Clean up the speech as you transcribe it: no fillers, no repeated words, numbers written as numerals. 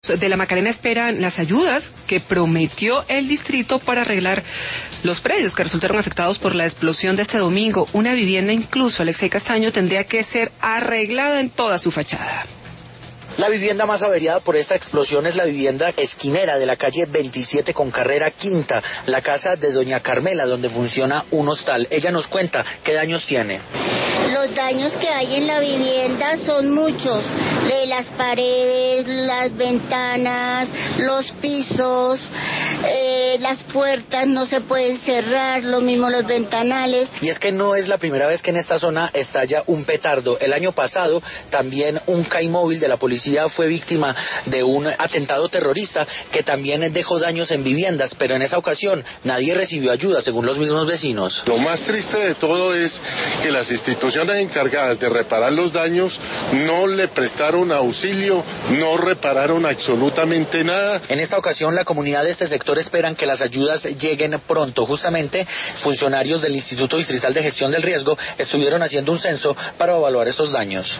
de La Macarena esperan las ayudas que prometió el distrito para arreglar los predios que resultaron afectados por la explosión de este domingo. Una vivienda incluso, Alexei Castaño, tendría que ser arreglada en toda su fachada. La vivienda más averiada por esta explosión es la vivienda esquinera de la calle 27 con carrera quinta, la casa de doña Carmela, donde funciona un hostal. Ella nos cuenta qué daños tiene. Los daños que hay en la vivienda son muchos, de las paredes, las ventanas, los pisos, las puertas no se pueden cerrar, lo mismo los ventanales. Y es que no es la primera vez que en esta zona estalla un petardo. El año pasado también un CAI móvil de la policía fue víctima de un atentado terrorista que también dejó daños en viviendas, pero en esa ocasión nadie recibió ayuda, según los mismos vecinos. Lo más triste de todo es que las instituciones encargadas de reparar los daños no le prestaron auxilio, no repararon absolutamente nada. En esta ocasión la comunidad de este sector esperan que las ayudas lleguen pronto. Justamente funcionarios del Instituto Distrital de Gestión del Riesgo estuvieron haciendo un censo para evaluar estos daños.